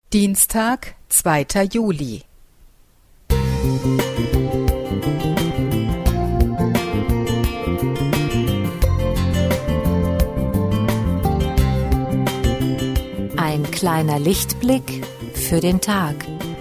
Dienstag, 2. Juli. Ein kleiner Lichtblick für den Tag.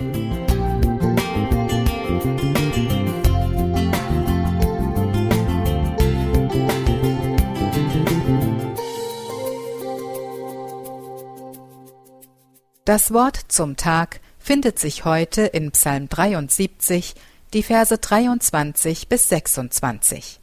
Das Wort zum Tag findet sich heute in Psalm 73, die Verse 23 bis 26.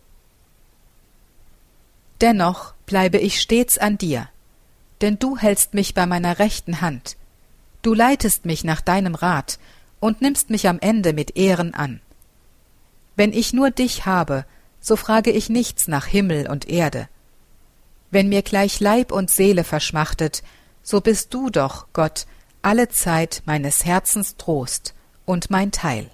Dennoch bleibe ich stets an dir, denn du hältst mich bei meiner rechten Hand. Du leitest mich nach deinem Rat und nimmst mich am Ende mit Ehren an. Wenn ich nur dich habe, so frage ich nichts nach Himmel und Erde. Wenn mir gleich Leib und Seele verschmachtet, so bist du doch, Gott, alle Zeit meines Herzens Trost und mein Teil.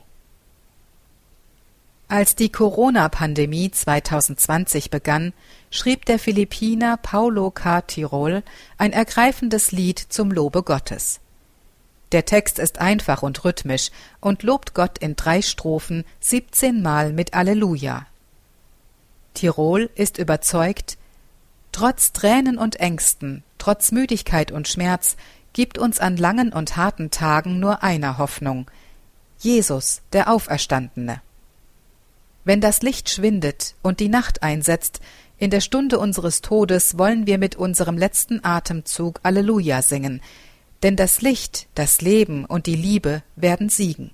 Als die Corona-Pandemie 2020 begann, schrieb der Philippiner Paulo K. Tirol ein ergreifendes Lied zum Lobe Gottes. Der Text ist einfach und rhythmisch und lobt Gott in 3 Strophen 17 Mal mit Alleluja. Tirol ist überzeugt, trotz Tränen und Ängsten, trotz Müdigkeit und Schmerz, gibt uns an langen und harten Tagen nur eine Hoffnung: Jesus, der Auferstandene. Wenn das Licht schwindet und die Nacht einsetzt, in der Stunde unseres Todes wollen wir mit unserem letzten Atemzug Alleluja singen, denn das Licht, das Leben und die Liebe werden siegen.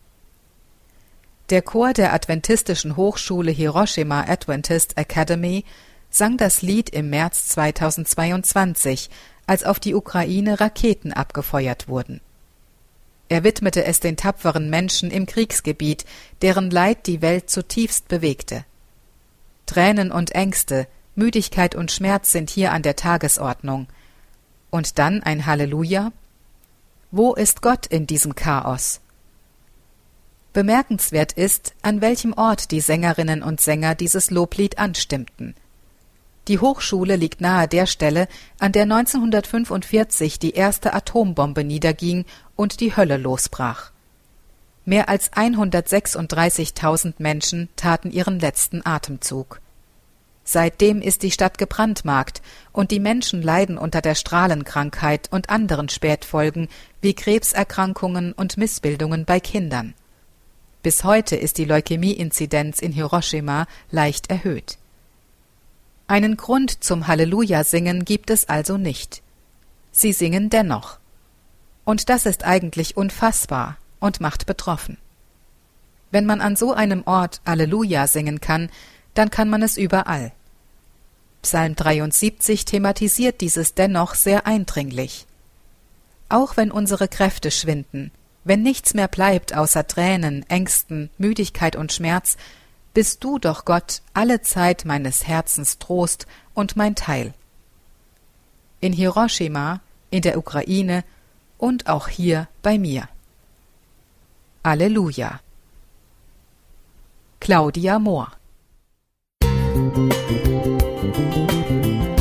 Der Chor der Adventistischen Hochschule Hiroshima Adventist Academy sang das Lied im März 2022, als auf die Ukraine Raketen abgefeuert wurden. Er widmete es den tapferen Menschen im Kriegsgebiet, deren Leid die Welt zutiefst bewegte. Tränen und Ängste, Müdigkeit und Schmerz sind hier an der Tagesordnung. Und dann ein Halleluja? Wo ist Gott in diesem Chaos? Bemerkenswert ist, an welchem Ort die Sängerinnen und Sänger dieses Loblied anstimmten. Die Hochschule liegt nahe der Stelle, an der 1945 die erste Atombombe niederging und die Hölle losbrach. Mehr als 136.000 Menschen taten ihren letzten Atemzug. Seitdem ist die Stadt gebrandmarkt und die Menschen leiden unter der Strahlenkrankheit und anderen Spätfolgen wie Krebserkrankungen und Missbildungen bei Kindern. Bis heute ist die Leukämie-Inzidenz in Hiroshima leicht erhöht. Einen Grund zum Halleluja-Singen gibt es also nicht. Sie singen dennoch. Und das ist eigentlich unfassbar und macht betroffen. Wenn man an so einem Ort Halleluja singen kann, dann kann man es überall. Psalm 73 thematisiert dieses dennoch sehr eindringlich. Auch wenn unsere Kräfte schwinden, wenn nichts mehr bleibt außer Tränen, Ängsten, Müdigkeit und Schmerz, bist du doch, Gott, alle Zeit meines Herzens Trost und mein Teil. In Hiroshima, in der Ukraine und auch hier bei mir. Alleluja. Claudia Mohr.